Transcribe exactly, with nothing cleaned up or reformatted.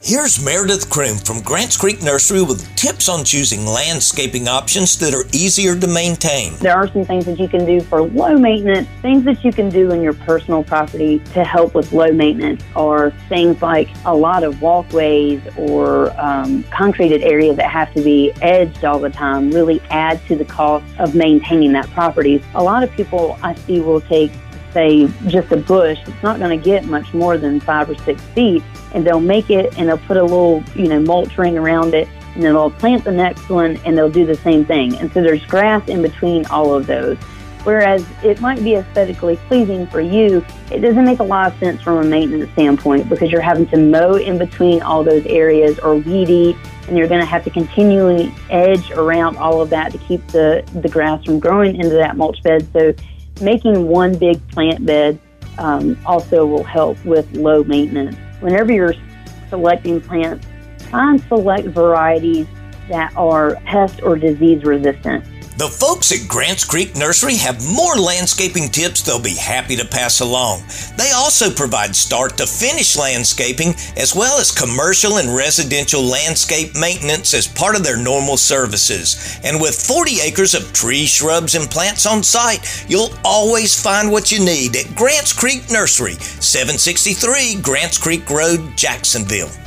Here's Meredith Kroom from Grants Creek Nursery with tips on choosing landscaping options that are easier to maintain. There are some things that you can do for low maintenance, things that you can do in your personal property to help with low maintenance, or things like a lot of walkways or um, concreted areas that have to be edged all the time really add to the cost of maintaining that property. A lot of people I see will take, say, just a bush. It's not going to get much more than five or six feet, and they'll make it and they'll put a little, you know, mulch ring around it, and then they'll plant the next one and they'll do the same thing. And so there's grass in between all of those. Whereas it might be aesthetically pleasing for you, it doesn't make a lot of sense from a maintenance standpoint because you're having to mow in between all those areas or weed eat, and you're going to have to continually edge around all of that to keep the, the grass from growing into that mulch bed. So making one big plant bed um, also will help with low maintenance. Whenever you're selecting plants, try and select varieties that are pest or disease resistant. The folks at Grants Creek Nursery have more landscaping tips they'll be happy to pass along. They also provide start-to-finish landscaping as well as commercial and residential landscape maintenance as part of their normal services. And with forty acres of trees, shrubs, and plants on site, you'll always find what you need at Grants Creek Nursery, seven sixty-three Grants Creek Road, Jacksonville.